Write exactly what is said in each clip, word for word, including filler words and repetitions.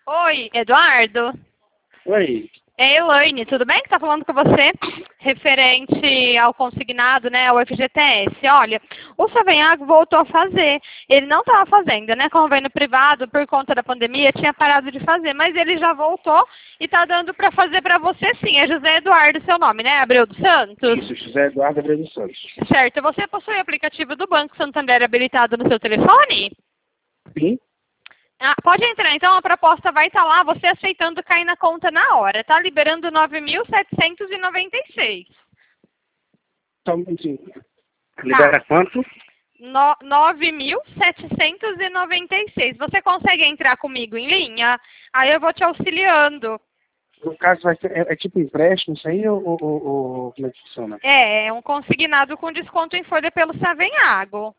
Oi, Eduardo? Oi. É Elaine, tudo bem? Que tá falando com você referente ao consignado, né, ao F G T S. Olha, o Savenhago voltou a fazer. Ele não estava fazendo, né, convênio privado, por conta da pandemia, tinha parado de fazer, mas ele já voltou e tá dando para fazer para você sim. É José Eduardo seu nome, né, Abreu dos Santos? Isso, José Eduardo Abreu dos Santos. Certo. Você possui o aplicativo do Banco Santander habilitado no seu telefone? Sim. Ah, pode entrar, então a proposta vai estar lá, você aceitando cair na conta na hora, tá? Liberando nove mil setecentos e noventa e seis. Só um minutinho. Libera quanto? No, nove mil setecentos e noventa e seis. Você consegue entrar comigo em linha? Aí eu vou te auxiliando. No caso, vai ser, é, é tipo empréstimo isso aí ou, ou, ou- ou como é que funciona? É, é um consignado com desconto em folha pelo Savenhago.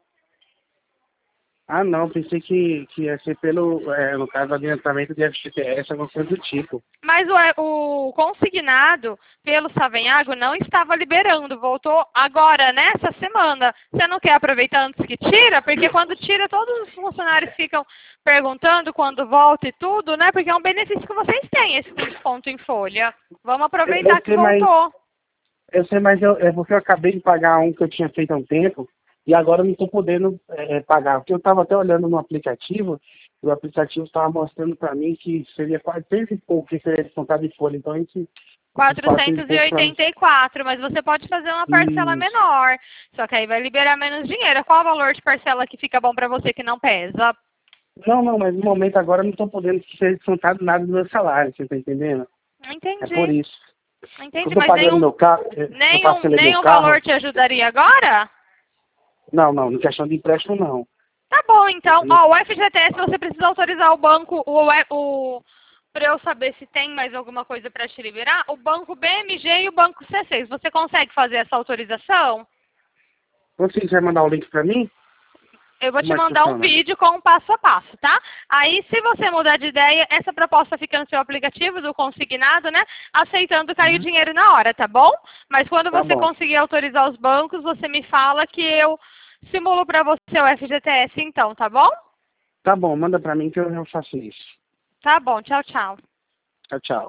Ah, não, pensei que, que ia ser pelo, é, no caso, adiantamento de F G T S, alguma coisa do tipo. Mas o, o consignado pelo Savenhago não estava liberando, voltou agora, nessa semana. Você não quer aproveitar antes que tira? Porque quando tira, todos os funcionários ficam perguntando quando volta e tudo, né? Porque é um benefício que vocês têm, esse desconto em folha. Vamos aproveitar Eu, eu que sei, mas, voltou. eu sei, mas eu, é porque eu acabei de pagar um que eu tinha feito há um tempo e agora eu não estou podendo é, pagar. Porque eu estava até olhando no aplicativo e o aplicativo estava mostrando para mim que seria quase cento e pouco que seria descontado de folha. Então, esse, esses quatrocentos quatrocentos e e pouco para oitenta e quatro, mas você pode fazer uma parcela Isso. menor. Só que aí vai liberar menos dinheiro. Qual o valor de parcela que fica bom para você que não pesa? Não, não, mas no momento agora eu não estou podendo ser descontado nada do meu salário, você está entendendo? É por Entendi. isso. Eu Entendi, estou mas pagando nenhum, meu carro, eu eu nenhum, parcelei meu nenhum carro. valor te ajudaria agora? Não, não, em questão de empréstimo não. Tá bom, então. Eu- Ó, o F G T S você precisa autorizar o banco, o, o, para eu saber se tem mais alguma coisa para te liberar, o banco B M G e o banco C seis. Você consegue fazer essa autorização? Você vai mandar o link para mim? Eu vou te Como é que mandar um funciona? vídeo com um passo a passo, tá? Aí, se você mudar de ideia, essa proposta fica no seu aplicativo do consignado, né? Aceitando cair o Uhum. dinheiro na hora, tá bom? Mas quando Tá você bom. conseguir autorizar os bancos, você me fala que eu simulo para você o F G T S então, tá bom? Tá bom, manda para mim que eu eu faço isso. Tá bom, tchau, tchau. Tchau, tchau.